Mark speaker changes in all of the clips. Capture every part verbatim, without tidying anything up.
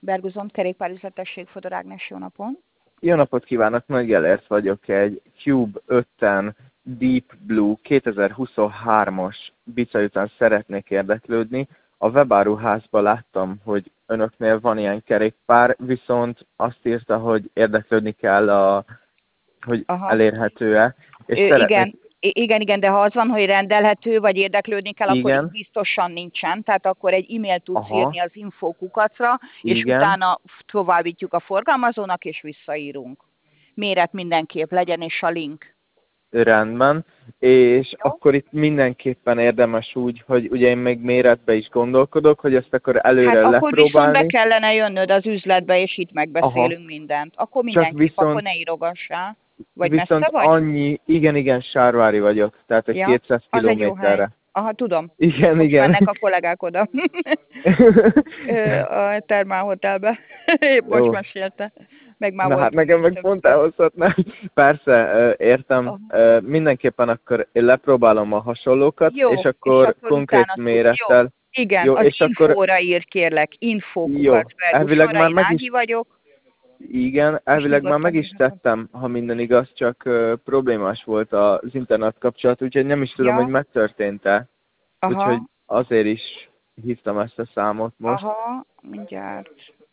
Speaker 1: Berguzon, kerékpárüzletesség, Fodor Ágnes, jó napon.
Speaker 2: Jó napot kívánok, Nagy Gellért vagyok, egy Cube öten Deep Blue kétezer-huszonhármas bica után szeretnék érdeklődni. A webáruházban láttam, hogy önöknél van ilyen kerékpár, viszont azt írta, hogy érdeklődni kell, a, hogy
Speaker 1: Aha.
Speaker 2: elérhető-e. És
Speaker 1: Ö,
Speaker 2: szeretnék...
Speaker 1: igen, I- igen, igen, de ha az van, hogy rendelhető, vagy érdeklődni kell, akkor
Speaker 2: Igen.
Speaker 1: itt biztosan nincsen. Tehát akkor egy e-mail tudsz
Speaker 2: Aha.
Speaker 1: írni az infokukacra, és
Speaker 2: Igen.
Speaker 1: utána továbbítjuk a forgalmazónak, és visszaírunk. Méret mindenképp legyen, és a link.
Speaker 2: Rendben, és
Speaker 1: Jó?
Speaker 2: akkor itt mindenképpen érdemes úgy, hogy ugye én még méretbe is gondolkodok, hogy ezt akkor előre
Speaker 1: Hát akkor viszont be
Speaker 2: lepróbálni.
Speaker 1: kellene jönnöd az üzletbe, és itt megbeszélünk
Speaker 2: Aha.
Speaker 1: mindent. Akkor
Speaker 2: Csak
Speaker 1: mindenképp,
Speaker 2: viszont,
Speaker 1: akkor ne írogassál. Vagy
Speaker 2: viszont
Speaker 1: messze vagy?
Speaker 2: annyi, igen, igen, Sárvári vagyok, tehát egy
Speaker 1: Ja,
Speaker 2: kétszáz
Speaker 1: az egy jó hely.
Speaker 2: kilométerre.
Speaker 1: Aha, tudom.
Speaker 2: Igen,
Speaker 1: Most
Speaker 2: igen.
Speaker 1: mennek a kollégák oda. Ö, a Termál Hotelbe. Épp most
Speaker 2: Jó.
Speaker 1: mesélte. Meg már
Speaker 2: Na
Speaker 1: volt
Speaker 2: hát nekem meg
Speaker 1: többször.
Speaker 2: pont elhozhatnám. Persze, ö, értem.
Speaker 1: Aha.
Speaker 2: Ö, Mindenképpen akkor én lepróbálom a hasonlókat,
Speaker 1: Jó,
Speaker 2: és akkor,
Speaker 1: és akkor
Speaker 2: konkrét
Speaker 1: utána tud. Jó,
Speaker 2: mérettel.
Speaker 1: igen,
Speaker 2: Jó,
Speaker 1: az
Speaker 2: és akkor
Speaker 1: infóra ír, kérlek.
Speaker 2: jó.
Speaker 1: Infókukat
Speaker 2: Elvileg
Speaker 1: Bergusonra,
Speaker 2: már
Speaker 1: én
Speaker 2: meg
Speaker 1: Ági
Speaker 2: is
Speaker 1: vagyok.
Speaker 2: Igen, elvileg már meg
Speaker 1: nyugodtan
Speaker 2: is
Speaker 1: írhatod.
Speaker 2: tettem, ha minden igaz, csak uh, problémás volt az internet kapcsolat, úgyhogy nem is tudom,
Speaker 1: Ja.
Speaker 2: hogy megtörtént-e.
Speaker 1: Aha,
Speaker 2: Úgyhogy azért is hívtam ezt a számot most.
Speaker 1: aha, mindjárt.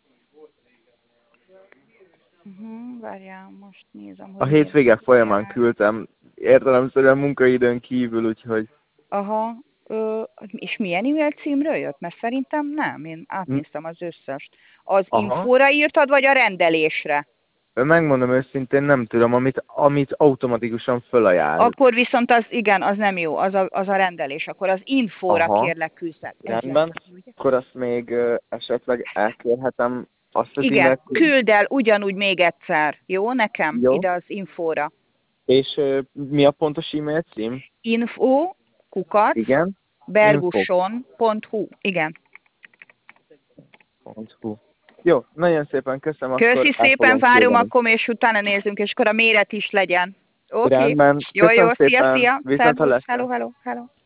Speaker 1: Uh-huh, várjál, most nézem, hogy
Speaker 2: A
Speaker 1: miért.
Speaker 2: hétvége folyamán küldtem, értelemszerűen munkaidőn kívül, úgyhogy...
Speaker 1: Aha, ö, és milyen e-mail címről jött? Mert szerintem nem, én átnéztem az összest. Az
Speaker 2: Aha.
Speaker 1: infóra írtad, vagy a rendelésre?
Speaker 2: Megmondom őszintén, nem tudom, amit, amit automatikusan fölajánl.
Speaker 1: Akkor viszont az, igen, az nem jó, az a, az a rendelés. Akkor az infóra
Speaker 2: Aha.
Speaker 1: kérlek küldtek.
Speaker 2: Rendben, akkor azt még uh, esetleg elkérhetem azt az
Speaker 1: Igen,
Speaker 2: e-mailt.
Speaker 1: küld el ugyanúgy még egyszer, jó, nekem,
Speaker 2: Jó.
Speaker 1: ide az infóra.
Speaker 2: És uh, mi a pontos e-mail cím?
Speaker 1: Info, kukac,
Speaker 2: Igen.
Speaker 1: berguson pont hu. Igen.
Speaker 2: Info. Jó, nagyon szépen köszönöm.
Speaker 1: Köszi
Speaker 2: akkor
Speaker 1: szépen, várom akkor, és utána nézzünk, és akkor a méret is legyen. Oké. Okay.
Speaker 2: Rendben,
Speaker 1: Jó, jó,
Speaker 2: köszönöm
Speaker 1: szia,
Speaker 2: szépen.
Speaker 1: szia.
Speaker 2: Viszont
Speaker 1: Szervusz,
Speaker 2: hallásra.
Speaker 1: hello, hello, hello.